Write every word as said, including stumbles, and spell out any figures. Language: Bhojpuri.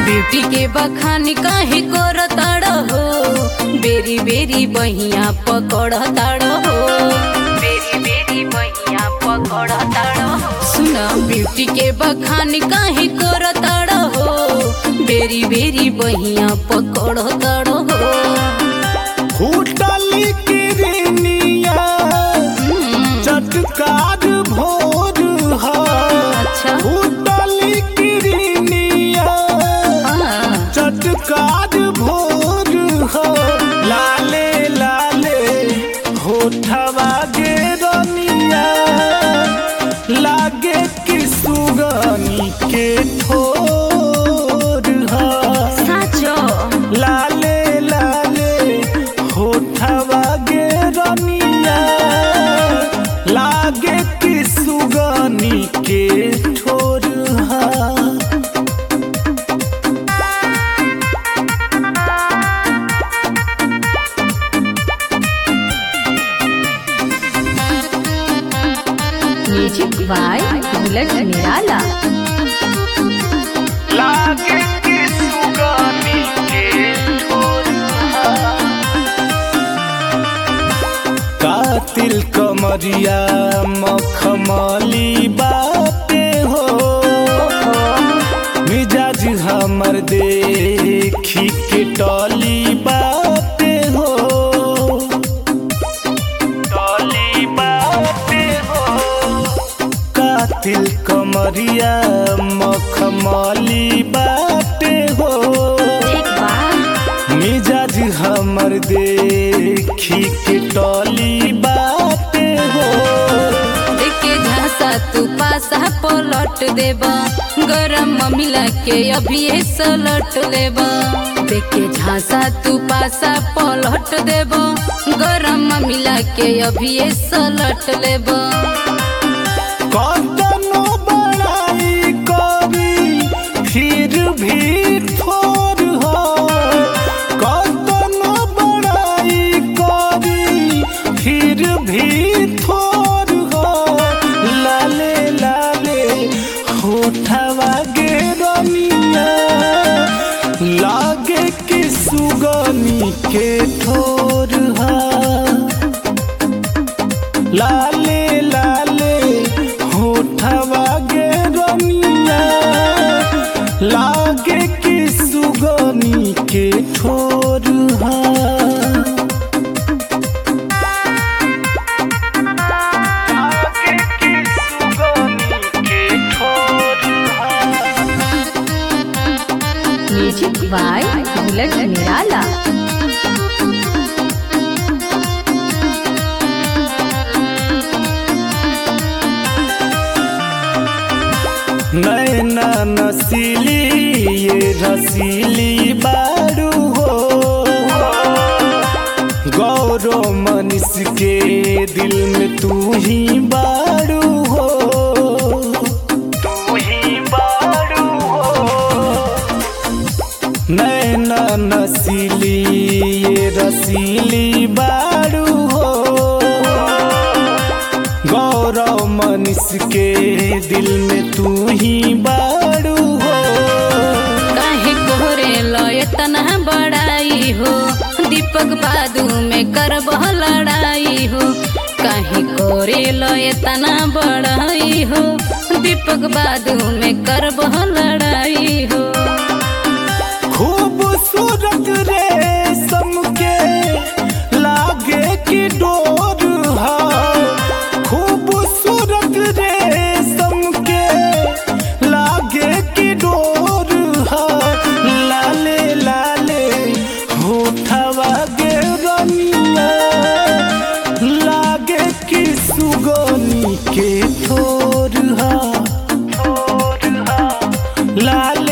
ब्यूटी के बखानी काहे करताड़ हो, बेरी बेरी बहिया पकड़ताड़ हो, बेरी बेरी बहिया पकड़ताड़ हो। सुन ब्यूटी के बखानी काहे करताड़ हो, बेरी बेरी बहिया पकड़ताड़ हो। होटल किरनिया चटकार भोर हा, अच्छा होटल किरनिया चटकार भोर हा। लाले लाले होठवा गे रनिया लागे कि सुगनी के ठोर हा। साचो लाले लाले होठवा गे रनिया लागे कि सुगनी के ठोर हा। म्यूजिक बाय बुलेट निराला। लागे कि सुगनी के ठोर हा। कातिल कमरिया मखमली बाटे हो, मिजाज हमर देखी के टली बाटे हो, टली बाटे हो। कातिल कमरिया मखमली बाटे हो, एक बार मिजाज हमर देखी के टली बाटे हो। देखे झांसा तू पासा पलट देबा, गरम मिला के अभी सलट लेबा। देखे झांसा तू पासा पलट देबा, गरम मिला के अभी सलट लेबा। कतनो बड़ाई करी फिर भी थोर हो, कतनो बड़ाई करी फिर भी थोर हो। लाले लाले होठवा गे रनिया लागे कि सुगनी के ठोर हा। लाले लाले होठवा गे रनिया लागे कि सुगनी के ठोर हा। लागे कि सुगनी के ठोर हा। म्यूजिक बाय बुलेट निराला। नैना नसीली ये रसीली बारू हो, गौरव मनीष के दिल में तू ही बारू हो, तू ही बारू हो। नैना नसीली ये रसीली बारू हो, गौरव मनीष के दिल में तू ही बारू हो। काहे कोहरे लय तना बड़ाई हो, दीपक बादू में करब लड़ाई हो। काहे कोरे लय तना बड़ाई हो, दीपक बादू में करब लड़ाई हो। खूबसूरत रेशम के लागे कि डोर हा, खूबसूरत रेशम के लागे कि डोर हा। लाले लाले होठवा गे रनिया लागे कि सुगनी के ठोर हा, ठोर हा। लाले